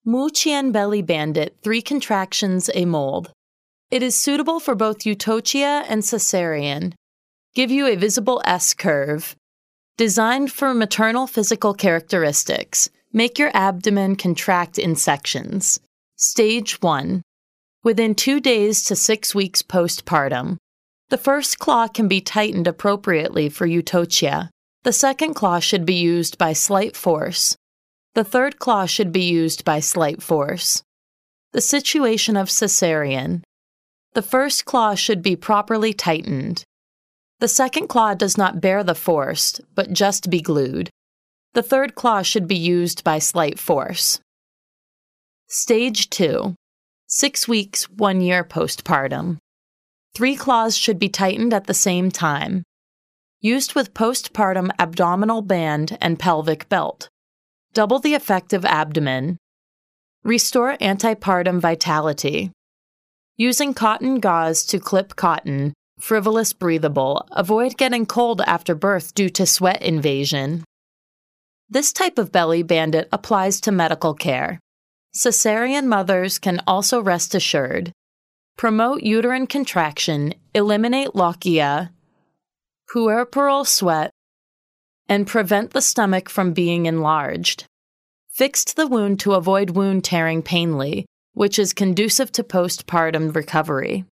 Mu-Chien Belly Bandit 3 Contractions A Mold. It is suitable for both Eutochia and cesarean. Give you a visible S-curve. Designed for maternal physical characteristics. Make your abdomen contract in sections. Stage 1. Within 2 days to 6 weeks postpartum. The first claw can be tightened appropriately for Eutochia. The second claw should be used by slight force. The third claw should be used by slight force. The situation of cesarean. The first claw should be properly tightened. The second claw does not bear the force, but just be glued. The third claw should be used by slight force. Stage 2. 6 weeks, 1 year postpartum. 3 claws should be tightened at the same time. Used with postpartum abdominal band and pelvic belt. Double the effective abdomen. Restore antepartum vitality. Using cotton gauze to clip cotton, frivolous breathable, avoid getting cold after birth due to sweat invasion. This type of belly bandit applies to medical care. Cesarean mothers can also rest assured. Promote uterine contraction, eliminate lochia, puerperal sweat, and prevent the stomach from being enlarged. Fixed the wound to avoid wound tearing painfully, which is conducive to postpartum recovery.